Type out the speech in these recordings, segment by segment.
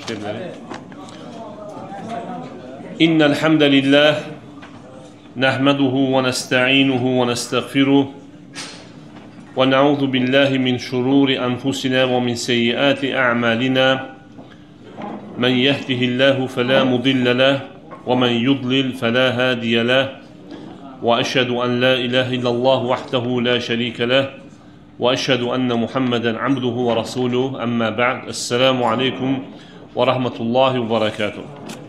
إن الحمد لله نحمده ونستعينه ونستغفره ونعوذ بالله من شرور أنفسنا ومن سيئات أعمالنا من يهده الله فلا مضل له ومن يضلل فلا هادي له وأشهد أن لا إله إلا الله وحده لا شريك له وأشهد أن محمدا عبده ورسوله أما بعد السلام عليكم ورحمة الله وبركاته.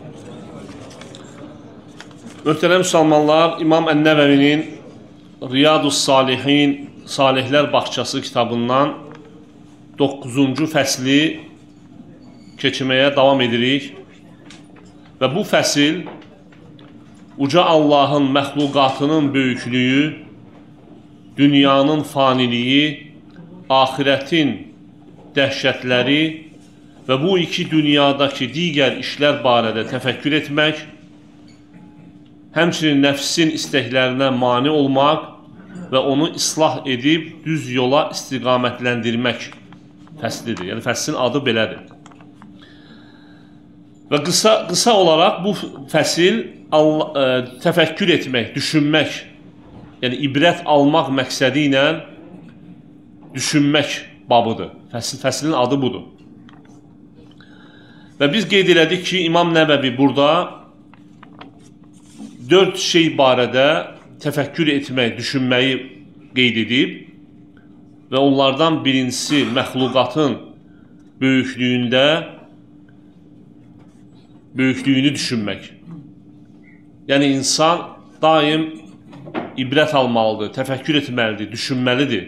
Möhtərəm müsəlmanlar, İmam Ən-Nəvəvinin Riyadus Salihin, Salihlər Bağçası kitabından 9-cu fəsli keçməyə davam edirik. Və bu fəsil Uca Allahın məxluqatının böyüklüyü, dünyanın faniliyi, ahirətin dəhşətləri və bu iki dünyadakı digər işlər barədə təfəkkür etmək, həmçinin nəfsin istəklərinə mane olmaq və onu islah edib düz yola istiqamətləndirmək fəslidir. Yəni fəslin adı belədir. Və qısa olaraq bu fəsil təfəkkür etmək, düşünmək, yəni ibrət almaq məqsədi ilə düşünmək babıdır. Fəslin adı budur. Və biz qeyd elədik ki, İmam Nəvəvi burada 4 şey barədə təfəkkür etmək, düşünməyi qeyd edib və onlardan birincisi məxluqatın böyüklüyünü düşünmək. Yəni insan daim ibrət almalıdır, təfəkkür etməlidir, düşünməlidir.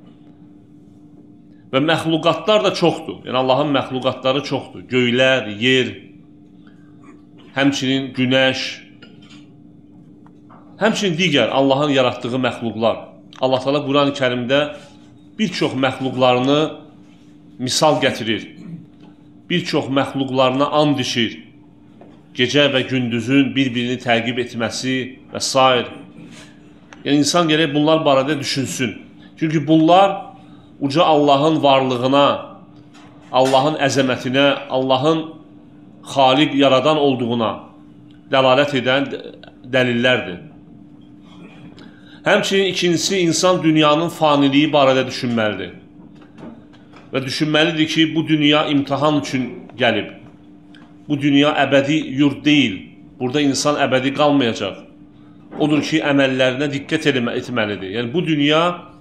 Və məxluqatlar da çoxdur. Yəni Allahın məxluqatları çoxdur. Göylər, yer, həmçinin günəş, həmçinin digər Allahın yaratdığı məxluqlar. Allah Teala Quran-ı Kərimdə bir çox məxluqlarını misal gətirir. Bir çox məxluqlarına and içir. Gecə və gündüzün bir-birini təqib etməsi və s. Yəni insan gərək bunlar barədə düşünsün. Çünki bunlar uca Allahın varlığına, Allahın əzəmətinə, Allahın xaliq, yaradan olduğuna dəlalət edən dəlillərdir. Həmçinin ikincisi, insan dünyanın faniliyi barədə düşünməlidir. Və düşünməlidir ki, bu dünya imtihan üçün gəlib. Bu dünya əbədi yurt deyil. Burada insan əbədi qalmayacaq. Odur ki, əməllərinə diqqət etməlidir. Yəni, bu dünya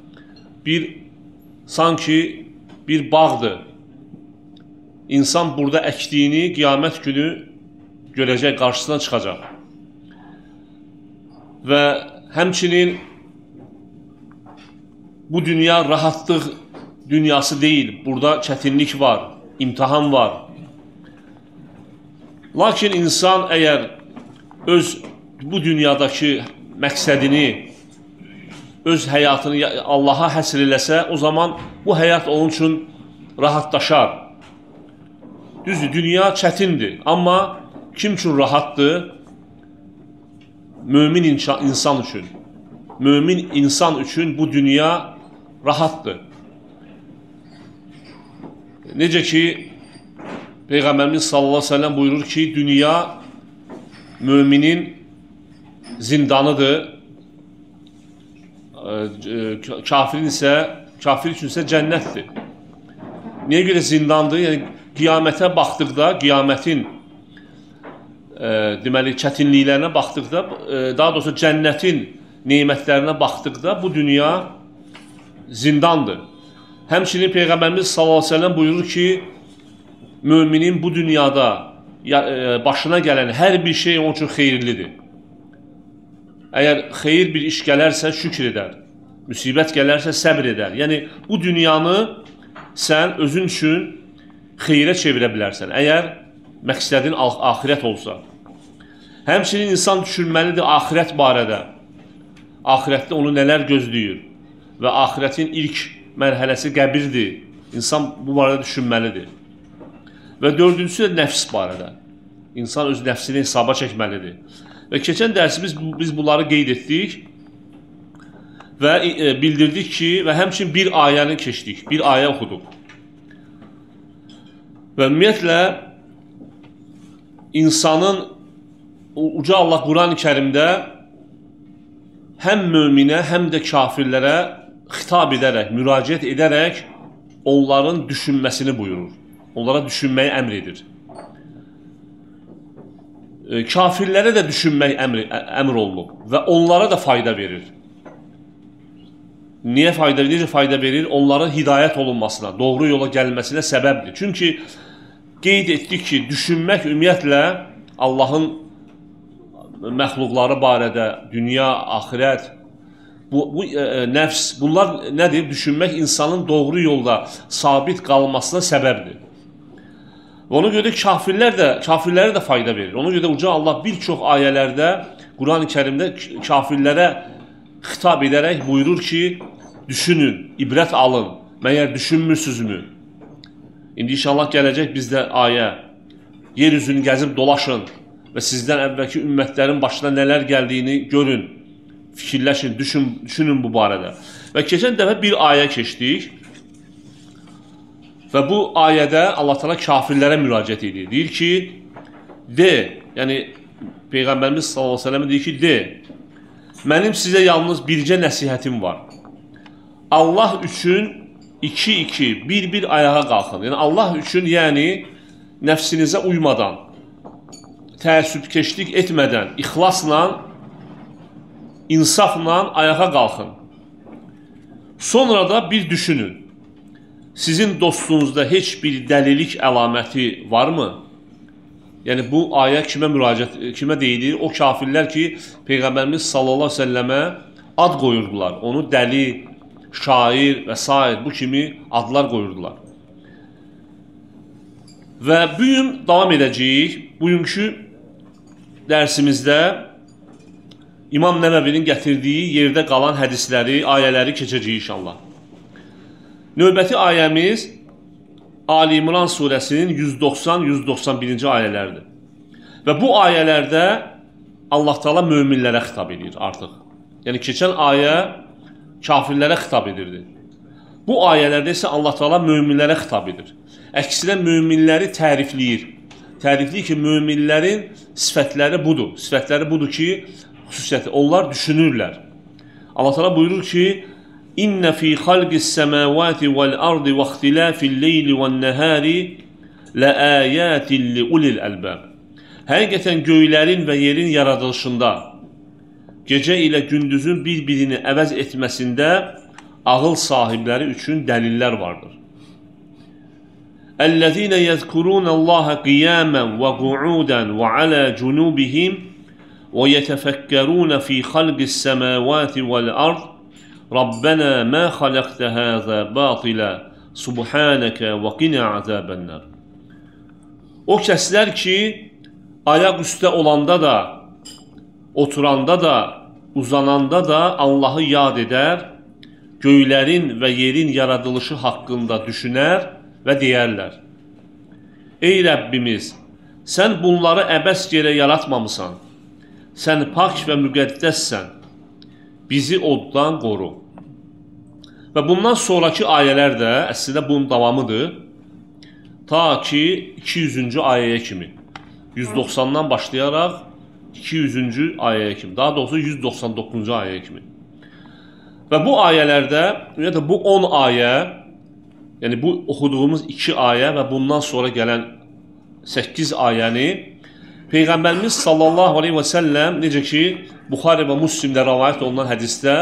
sanki bir bağdır. İnsan burada əkdiyini qiyamət günü görəcək, qarşısına çıxacaq. Və həmçinin bu dünya rahatlıq dünyası deyil. Burada çətinlik var, imtihan var. Lakin insan əgər öz bu dünyadakı məqsədini, öz həyatını Allaha həsr eləsə, o zaman bu həyat onun üçün rahatlaşar. Düzdür, dünya çətindir. Amma kim üçün rahatdır? Mömin insan üçün. Mömin insan üçün bu dünya rahatdır. Necə ki, Peyğəmbərimiz sallallahu aleyhi ve sellem buyurur ki, dünya müminin zindanıdır. Kafir üçün isə cənnətdir. Niyə görə zindandır? Yəni, qiyamətə baxdıqda, qiyamətin deməli, çətinliklərinə baxdıqda, daha doğrusu cənnətin neymətlərinə baxdıqda bu dünya zindandır. Həmçinin Peyğəmbərimiz sallallahu aleyhi ve sellem buyurur ki, müminin bu dünyada başına gələn hər bir şey onun üçün xeyirlidir. Əgər xeyir bir iş gələrsə şükür edər, müsibət gələrsə səbr edər. Yəni, bu dünyanı sən özün üçün xeyrə çevirə bilərsən, əgər məqsədin axirət olsa. Həmçinin insan düşünməlidir axirət barədə. Axirətdə onu nələr gözləyir və axirətin ilk mərhələsi qəbirdir. İnsan bu barədə düşünməlidir. Və dördüncüsü də nəfs barədə. İnsan öz nəfsini hesaba çəkməlidir. Və keçən dərsimizdə biz bunları qeyd etdik və bildirdik ki, və həmçinin bir ayəni keçdik, bir ayə oxuduq. Və ümumiyyətlə, insanın Uca Allah Quran-ı Kərimdə həm möminə, həm də kafirlərə xitab edərək, müraciət edərək onların düşünməsini buyurur. Onlara düşünməyi əmr edir. Kafirlərə də düşünmək əmr olunub və onlara da fayda verir. Niyə fayda verir? Necə fayda verir? Onların hidayət olunmasına, doğru yola gəlməsinə səbəbdir. Çünki qeyd etdik ki, düşünmək ümumiyyətlə Allahın məxluqları barədə, dünya, axirət, bu nəfs, bunlar nədir? Düşünmək insanın doğru yolda sabit qalmasına səbəbdir. Ona görə kafirlərə də fayda verir. Ona görə Uca Allah bir çox ayələrdə, Quran-ı Kərimdə kafirlərə xitab edərək buyurur ki, düşünün, ibrət alın, məyər düşünmürsünüzmü? İndi inşallah gələcək bizdə ayə, yer üzünü gəzib dolaşın və sizdən əvvəlki ümmətlərin başına nələr gəldiyini görün, fikirləşin, düşünün bu barədə. Və keçən dəfə bir ayə keçdik və bu ayədə Allah Teala kafirlərə müraciət edir. Deyir ki, de, yəni Peyğəmbərimiz sallallahu əleyhi və səlləm deyir ki, de, mənim sizə yalnız bircə nəsihətim var. Allah üçün iki, bir ayağa qalxın. Yəni Allah üçün, yəni nəfsinizə uymadan, təəssübkeşlik etmədən, ixlasla, insafla ayağa qalxın. Sonra da bir düşünün. Sizin dostunuzda heç bir dəlilik əlaməti varmı? Yəni bu ayə kimə deyilir? O kafirlər ki, Peyğəmbərimiz sallallahu əleyhi və səlləmə ad qoyurdular. Onu dəli, şair və s. bu kimi adlar qoyurdular. Və bu gün davam edəcəyik. Bugünkü dərsimizdə İmam Nəvəvinin gətirdiyi yerdə qalan hədisləri, ayələri keçəcəyik inşallah. Növbəti ayəmiz Ali İmran surəsinin 190-191-ci ayələrdir. Və bu ayələrdə Allah Teala möminlərə xitab edir artıq. Yəni keçən ayə kafirlərə xitab edirdi. Bu ayələrdə isə Allah Teala möminlərə xitab edir. Əksinə möminləri tərifləyir. Tərifləyir ki, möminlərin sifətləri budur. Sifətləri budur ki, xüsusiyyəti, onlar düşünürlər. Allah Teala buyurur ki, İnnə fi xalqis səməvati vəl-ardi və ixtilafil leyli vən-nəhari ləayətin li ulil əlbəb. Həqiqətən göylərin və yerin yaradılışında, gecə ilə gündüzün bir-birini əvəz etməsində ağıl sahibləri üçün dəlillər vardır. Əl-ləzīnə yəzkurunəllâhə qiyamən və qu'udən və alə cunubihim və yətəfəkkərunə fi xalqis səməvati vəl-ard Rabbena ma xalaqta haza batila subhanaka və qina azabənnar. O kəslər ki, ayaq üstə olanda da, oturanda da, uzananda da Allahı yad edər, göylərin və yerin yaradılışı haqqında düşünər və deyərlər. Ey Rəbbimiz, sən bunları əbəs yerə yaratmamısan, sən pak və müqəddəssən, bizi oddan qoru. Və bundan sonraki ayələr də əslində bunun davamıdır. Ta ki 200-cü ayəyə kimi. 190-dan başlayaraq 200-cü ayəyə kimi. Daha doğrusu 199-cu ayəyə kimi. Və bu ayələrdə, ümumiyyətlə bu 10 ayə, yəni bu oxuduğumuz 2 ayə və bundan sonra gələn 8 ayəni Peyğəmbərimiz sallallahu aleyhi və səlləm, necə ki Buxari və Müslimdə rəvayət olunan hədisdə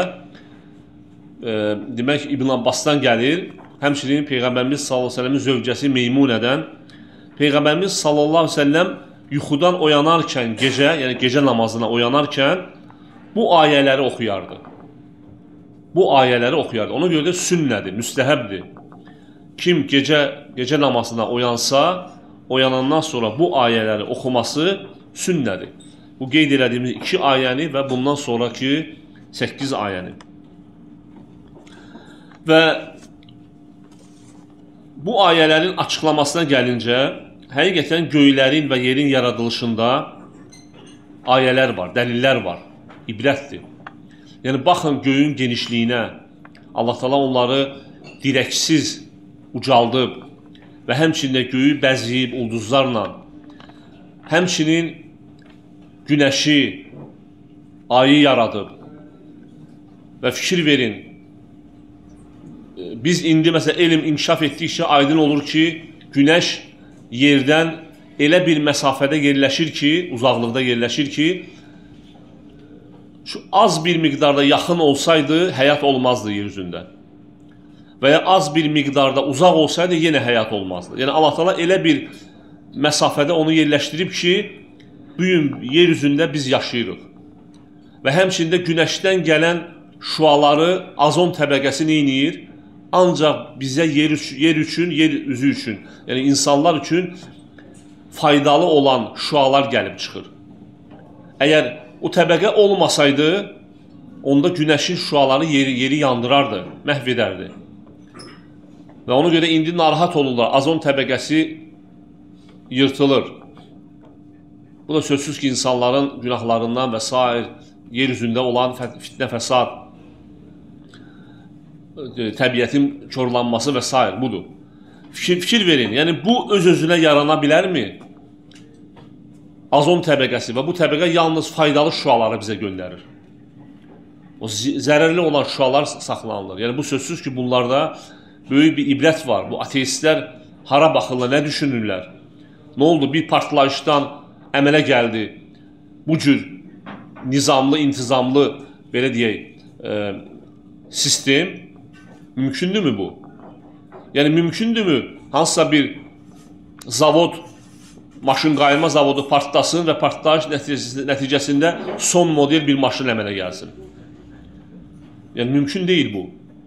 demək İbn Abbasdan gəlir, həmçinin Peyğəmbərimiz sallallahu aleyhi və səlləmin zövcəsi Meymunədən Peyğəmbərimiz sallallahu aleyhi və səlləm yuxudan oyanarkən, yəni gecə namazına oyanarkən bu ayələri oxuyardı. Bu ayələri oxuyardı. Ona görə də sünnədir, müstəhəbdir. Kim gecə namazına oyansa, oyanandan sonra bu ayələri oxuması sünnədir. Bu qeyd elədiyimiz 2 ayəni və bundan sonraki 8 ayəni. Və bu ayələrin açıqlamasına gəlincə, həqiqətən göylərin və yerin yaradılışında ayələr var, dəlillər var, ibrətdir. Yəni, baxın göyün genişliyinə, Allah Teala onları dirəksiz ucaldıb və həmçində göyü bəzəyib ulduzlarla həmçinin günəşi, ayı yaradıb. Və fikir verin, biz indi məsələn elm inkişaf etdikcə aydın olur ki, günəş yerdən elə bir məsafədə yerləşir ki, uzaqlıqda yerləşir ki, şu az bir miqdarda yaxın olsaydı, həyat olmazdı yer üzündə. Və ya az bir miqdarda uzaq olsaydı, yenə həyat olmazdı. Yəni Allah Teala elə bir məsafədə onu yerləşdirib ki, bugün yer üzündə biz yaşayırıq. Və həmçində günəşdən gələn şüaları azon təbəqəsi neyniyir? Ancaq bizə yer üçün, yer üzü üçün, yəni insanlar üçün faydalı olan şüalar gəlib çıxır. Əgər o təbəqə olmasaydı, onda günəşin şüaları yeri yandırardı, məhv edərdi. Və ona görə indi narahat olurlar, azon təbəqəsi yırtılır. Bu da sözsüz ki, insanların günahlarından və s. yer üzündə olan fitnə fəsad, təbiətin körlanması və s. budur. Fikir verin, yəni bu öz-özünə yarana bilərmi? Azon təbəqəsi və bu təbəqə yalnız faydalı şüaları bizə göndərir. O zərərli olan şüalar saxlanılır. Yəni bu sözsüz ki, bunlarda böyük bir ibrət var. Bu ateistlər hara baxırlar, nə düşünürlər? Nə oldu? Bir partlayışdan əmələ gəldi. Bu cür nizamlı, intizamlı, belə deyək, sistem mümkündürmü bu? Yəni mümkündürmü hansısa bir zavod, maşın qayırma zavodu partlasın və partlayış nəticəsində son model bir maşın əmələ gəlsin? Yəni mümkün deyil bu.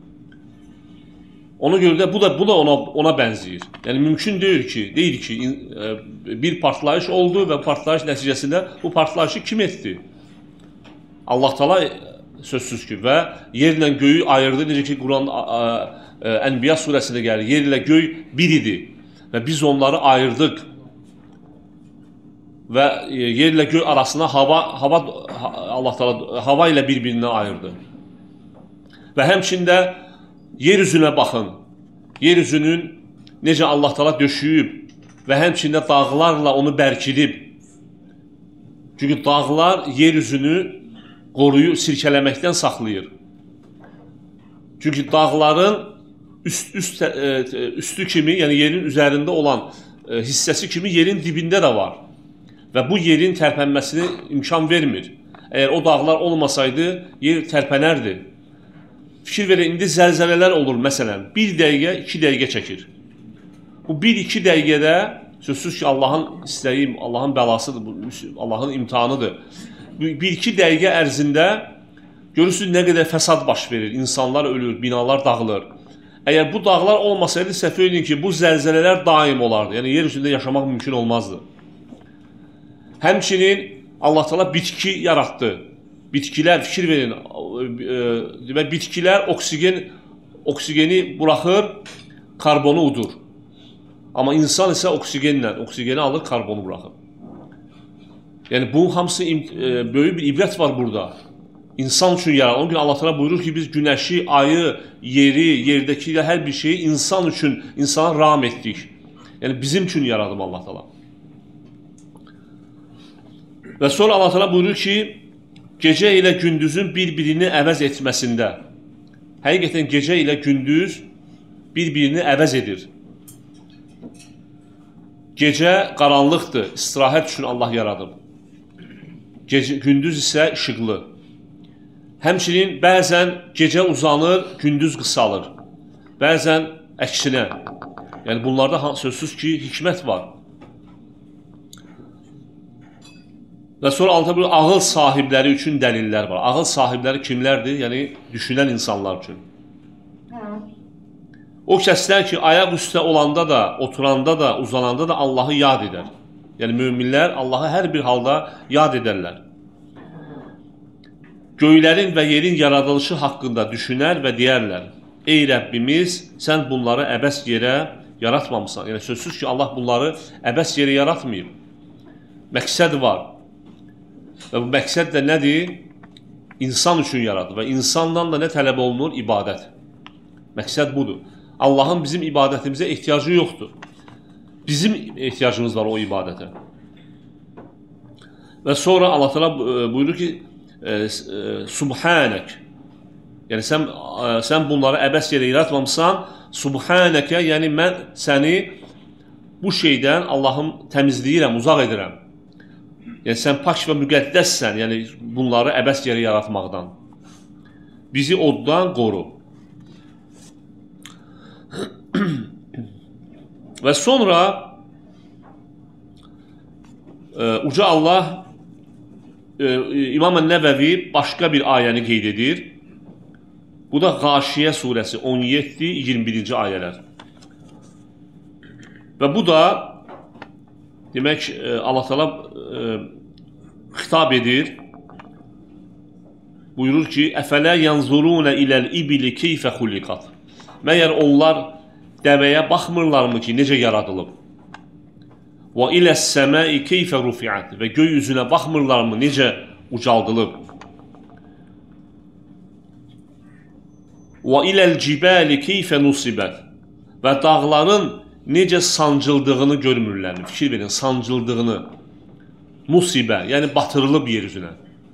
Ona görə də bu da ona bənzəyir. Yəni mümkün deyil ki, bir partlayış oldu və partlayış nəticəsində bu partlayışı kim etdi? Allah Teala sözsüz ki, və yerlə göyü ayırdı. Necə ki, Quran Ənbiya surəsində gəlir. Yer ilə göy bir idi və biz onları ayırdıq. Və yer ilə göy arasına Allah Teala hava ilə bir-birindən ayırdı. Və həmçində yer üzünə baxın. Yer üzünün necə Allah Teala döşüyüb və həmçində dağlarla onu bərkidib. Çünki dağlar yer üzünü qoruyub, sirkələməkdən saxlayır. Çünki dağların üstü kimi, yəni yerin üzərində olan hissəsi kimi yerin dibində də var. Və bu yerin tərpənməsini imkan vermir. Əgər o dağlar olmasaydı, yer tərpənərdi. Fikir verin, indi zəlzələlər olur, məsələn, 1 dəqiqə, 2 dəqiqə çəkir. Bu 1-2 dəqiqədə, sözsüz ki, Allahın istəyi, Allahın bəlasıdır, Allahın imtihanıdır. 1-2 dəqiqə ərzində görürsünüz nə qədər fəsad baş verir, insanlar ölür, binalar dağılır. Əgər bu dağlar olmasaydı, səhv edin ki, bu zəlzələlər daim olardı. Yəni, yer üstündə yaşamaq mümkün olmazdı. Həmçinin Allah Teala bitki yaratdı. Bitkilər, fikir verin, bitkilər oksigeni buraxır, karbonu udur. Amma insan isə oksigeni alır, karbonu buraxır. Yəni, bunun hamısı böyük bir ibrət var burada. İnsan üçün yarar. Onun gün Allah Teala buyurur ki, biz günəşi, ayı, yeri, yerdəki hər bir şeyi insan üçün, insana ram etdik. Yəni, bizim üçün yaradım Allah Teala. Və sonra Allah Teala buyurur ki, gecə ilə gündüzün bir-birini əvəz etməsində. Həqiqətən gecə ilə gündüz bir-birini əvəz edir. Gecə qaranlıqdır, istirahət üçün Allah yaradıb. Gündüz isə işıqlı. Həmçinin bəzən gecə uzanır, gündüz qısalır. Bəzən əksinə. Yəni bunlarda sözsüz ki, hikmət var. Və sonra altında ağıl sahibləri üçün dəlillər var. Ağıl sahibləri kimlərdir? Yəni, düşünən insanlar üçün. O kəslər ki, ayaq üstə olanda da, oturanda da, uzananda da Allahı yad edər. Yəni, möminlər Allahı hər bir halda yad edərlər. Göylərin və yerin yaradılışı haqqında düşünər və deyərlər, ey Rəbbimiz, sən bunları əbəs yerə yaratmamısan. Yəni, sözsüz ki, Allah bunları əbəs yerə yaratmayıb. Məqsəd var. Və bu məqsəd də nədir? İnsan üçün yaradır və insandan da nə tələb olunur? İbadət. Məqsəd budur. Allahın bizim ibadətimizə ehtiyacı yoxdur. Bizim ehtiyacımız var o ibadətə. Və sonra Allah Teala buyurur ki, Subhanək. Yəni sən bunları əbəs yerə yaratmamısan, Subhanəkə, yəni mən səni bu şeydən Allahım təmizləyirəm, uzaq edirəm. Yəni sən pak və müqəddəssən, yəni bunları əbəs yerə yaratmaqdan. Bizi oddan qoru. Və sonra Uca Allah İmam Nəvəvi başqa bir ayəni qeyd edir. Bu daĞaşiyə surəsi 17-21-ci ayələr. Və bu da demək Allah Teala xitab edir. Buyurur ki: "Əfələ yanzuruna iləl ibli keyfə xuliqat." Məyər onlar dəvəyə baxmırlarmı ki, necə yaradılıb? "Və iləs-səmai keyfə rufi'at." Və göy üzünə baxmırlarmı, necə ucaldılıb? "Və iləl-cibali keyfə nusibət." Və dağların necə sancıldığını görmürlər. Fikir verin, sancıldığını. Nusibə, yəni batırılıb yer üzünə.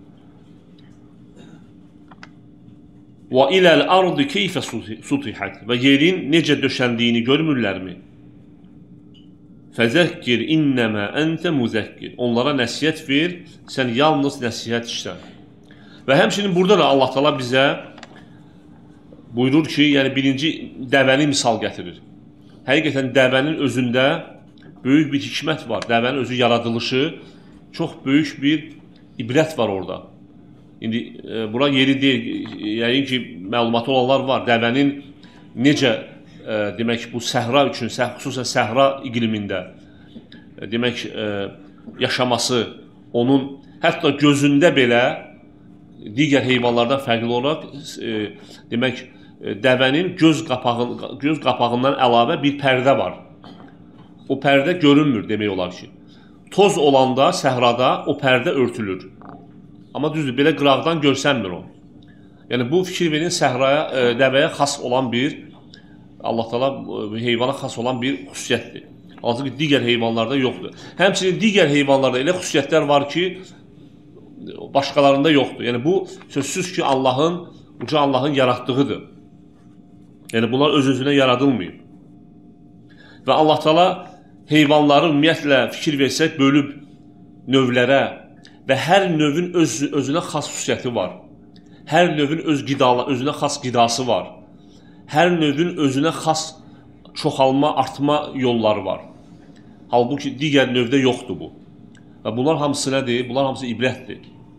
"Və iləl-ardı keyfə sutihat." Və yerin necə döşəndiyini görmürlərmi? "Fəzəkkir innəmə əntə müzəkkir." Onlara nəsihət ver, sən yalnız nəsihət işlə. Və həmçinin burada da Allah Teala bizə buyurur ki, yəni birinci dəvəni misal gətirir. Həqiqətən dəvənin özündə böyük bir hikmət var. Dəvənin özü yaradılışı, çox böyük bir ibrət var orada. İndi bura yeri deyil, yəqin ki, məlumatı olanlar var. Dəvənin necə, demək, bu səhra üçün, xüsusən səhra iqlimində, demək, yaşaması, onun hətta gözündə belə digər heyvanlardan fərqli olaraq, demək, dəvənin göz qapağından əlavə bir pərdə var. O pərdə görünmür demək olar ki. Toz olanda, səhrada o pərdə örtülür. Amma düzdür, belə qıraqdan görsənmir o. Yəni bu fikir verin, səhraya, dəvəyə xas olan bir, Allah Teala heyvana xas olan bir xüsusiyyətdir. Hansı ki, digər heyvanlarda yoxdur. Həmçinin digər heyvanlarda elə xüsusiyyətlər var ki, başqalarında yoxdur. Yəni bu sözsüz ki, Uca Allahın yaratdığıdır. Yəni bunlar öz-özünə yaradılmayıb. Və Allah Teala heyvanları ümumiyyətlə fikir versək bölüb növlərə və hər növün özünə xas xüsusiyyəti var. Hər növün özünə xas qidası var. Hər növün özünə xas çoxalma, artma yolları var. Halbuki digər növdə yoxdur bu. Və bunlar hamısı nədir? Bunlar hamısı ibrətdir.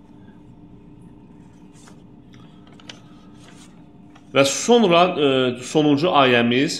Və sonra sonuncu ayəmiz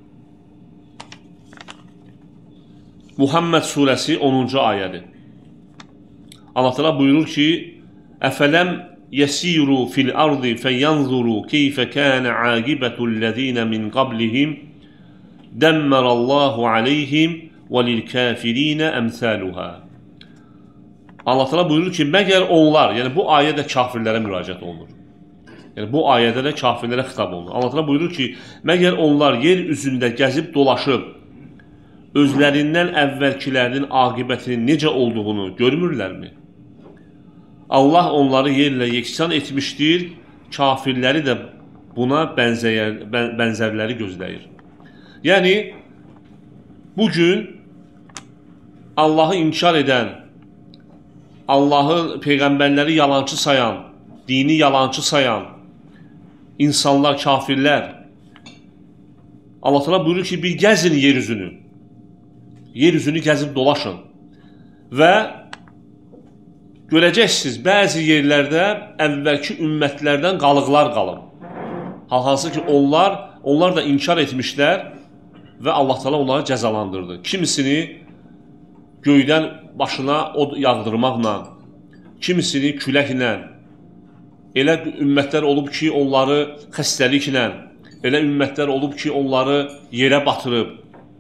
Muhammed surəsi 10-cu ayədir. Allah Teala buyurur ki: "Əfələm yəsiru fil ardı fəyanzuru keyfə kənə aqibətü'l-ləzīnə min qablihim dəmmərallahu aleyhim və lil-kafirinə əmsəluhə." Allah Teala buyurur ki, məgər onlar, yəni bu ayə də kafirlərə müraciət olunur. Yəni bu ayədə də kafirlərə xitab olunur. Allah Teala buyurur ki, məgər onlar yer üzündə gəzib dolaşıb özlərindən əvvəlkilərinin aqibətinin necə olduğunu görmürlərmi? Allah onları yerlə yeksan etmişdir, kafirləri də buna bənzərləri gözləyir. Yəni, bugün Allahı inkar edən, Allahın peyğəmbərləri yalançı sayan, dini yalançı sayan insanlar, kafirlər, Allah Teala buyurur ki, bir gəzin yeryüzünü. Yeryüzünü gəzib dolaşın və görəcəksiniz, bəzi yerlərdə əvvəlki ümmətlərdən qalıqlar qalıb. Hansı ki, onlar da inkar etmişlər və Allah Teala onları cəzalandırdı. Kimisini göydən başına od yağdırmaqla, kimisini küləklə, elə ümmətlər olub ki, onları xəstəliklə, elə ümmətlər olub ki, onları yerə batırıb,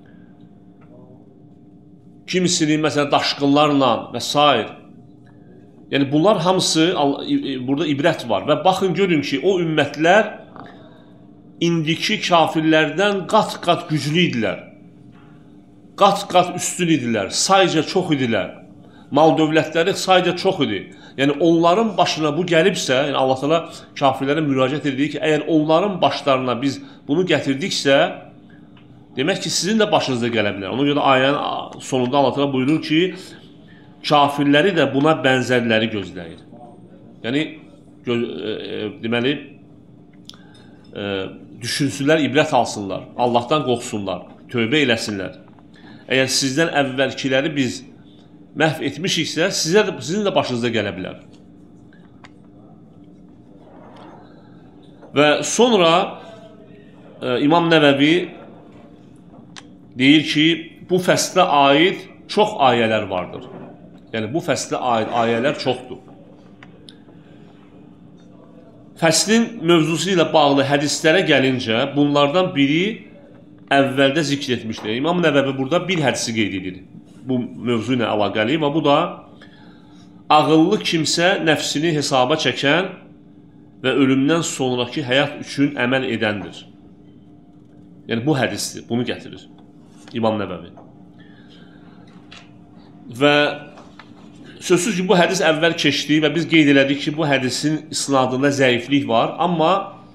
kimisini məsələn daşqınlarla və s. Yəni bunlar hamısı burada ibrət var və baxın görün ki, o ümmətlər indiki kafirlərdən qat-qat güclü idilər, qat-qat üstün idilər, sayca çox idilər mal dövlətləri sayca çox idi. Yəni onların başına bu gəlibsə, yəni Allah Təala kafirlərə müraciət edir ki, əgər onların başlarına biz bunu gətirdiksə, demək ki, sizin də başınıza gələ bilər. Ona görə ayənin sonunda Allah Təala buyurur ki, kafirləri də buna bənzərləri gözləyir. Yəni deməli düşünsünlər, ibrət alsınlar, Allahdan qorxsunlar, tövbə eləsinlər. Əgər sizdən əvvəlkiləri biz məhv etmişiksə, sizin də başınıza gələ bilər. Və sonra İmam Nəvəvi deyir ki, bu fəslə aid çox ayələr vardır. Yəni, bu fəslə aid ayələr çoxdur. Fəslin mövzusu ilə bağlı hədislərə gəlincə, bunlardan biri əvvəldə zikr etmişdir. İmam Nəvəvi burada bir hədisi qeyd edir. Bu mövzu ilə əlaqəli və bu da ağıllı kimsə nəfsini hesaba çəkən və ölümdən sonraki həyat üçün əməl edəndir. Yəni, bu hədisdir, bunu gətirir İmam Nəvəvi. Və sözsüz ki, bu hədis əvvəl keçdi və biz qeyd elədik ki, bu hədisin isnadında zəiflik var, amma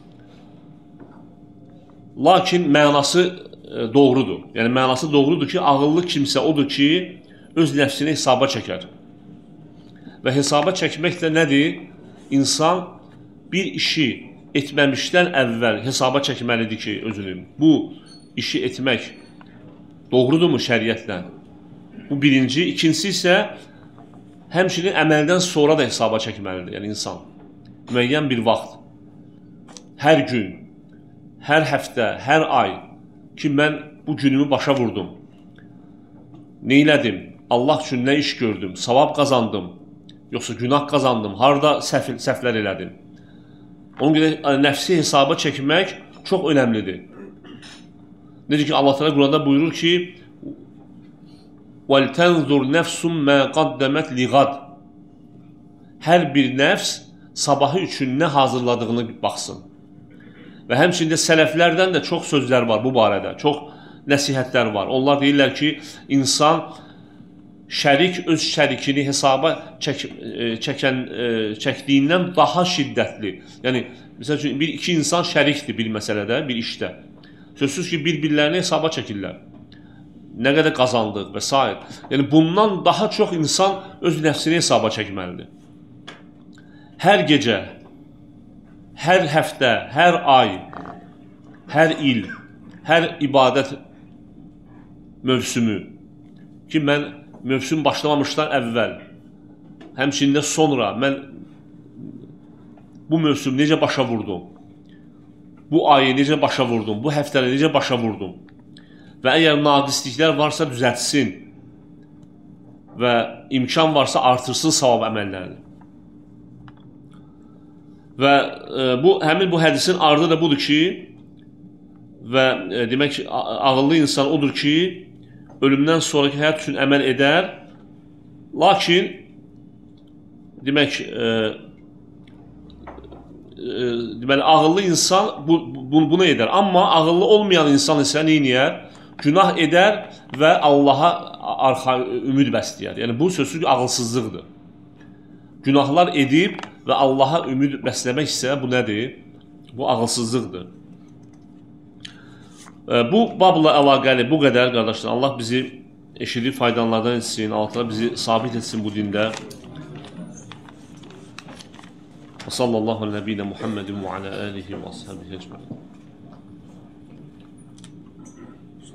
lakin mənası doğrudur. Yəni, mənası doğrudur ki, ağıllı kimsə odur ki, öz nəfsini hesaba çəkər. Və hesaba çəkmək də nədir? İnsan bir işi etməmişdən əvvəl hesaba çəkməlidir ki, özünü. Bu işi etmək doğrudurmu şəriətlə? Bu birinci. İkincisi isə həmçinin əməldən sonra da hesaba çəkməlidir, yəni insan. Müəyyən bir vaxt, hər gün, hər həftə, hər ay ki, mən bu günümü başa vurdum. Neylədim? Allah üçün nə iş gördüm? Savab qazandım? Yoxsa günah qazandım? Harada səhvlər elədim? Ona görə nəfsi hesaba çəkmək çox önəmlidir. Necə ki, Allah Teala Quranda buyurur ki, وَلْتَنْظُرْ نَفْسٌ مَا قَدَّمَتْ لِغَدْ Hər bir nəfs sabahı üçün nə hazırladığını baxsın. Və həmçində sələflərdən də çox sözlər var bu barədə, çox nəsihətlər var. Onlar deyirlər ki, insan şərik öz şərikini hesaba çəkdiyindən daha şiddətli. Yəni, məsəl üçün, iki insan şərikdir bir məsələdə, bir işdə. Sözsüz ki, bir-birlərini hesaba çəkirlər. Nə qədər qazandıq və s. Yəni, bundan daha çox insan öz nəfsini hesaba çəkməlidir. Hər gecə, hər həftə, hər ay, hər il, hər ibadət mövsümü ki, mən mövsüm başlamamışdan əvvəl, həmçində sonra mən bu mövsüm necə başa vurdum, bu ayı necə başa vurdum, bu həftəni necə başa vurdum və əgər naqisliklər varsa düzəltsin və imkan varsa artırsın savab əməllərini. Və həmin bu hədisin ardı da budur ki, və demək ki, ağıllı insan odur ki, ölümdən sonraki həyat üçün əməl edər, lakin demək, deməli, ağıllı insan bunu edər. Amma ağıllı olmayan insan isə neyniyər? Günah edər və Allaha ümid bəsləyər. Yəni, bu sözsüz ki, ağılsızlıqdır. Günahlar edib və Allaha ümid bəsləmək isə bu nədir? Bu ağılsızlıqdır. Bu babla əlaqəli bu qədər, qardaşlar. Allah bizi eşidib faydalardan etsin. Allah bizi sabit etsin bu dində. Və sallallahu aleyhi və səlləm Muhammedin və alə alihi və ashabihi ecmaîn.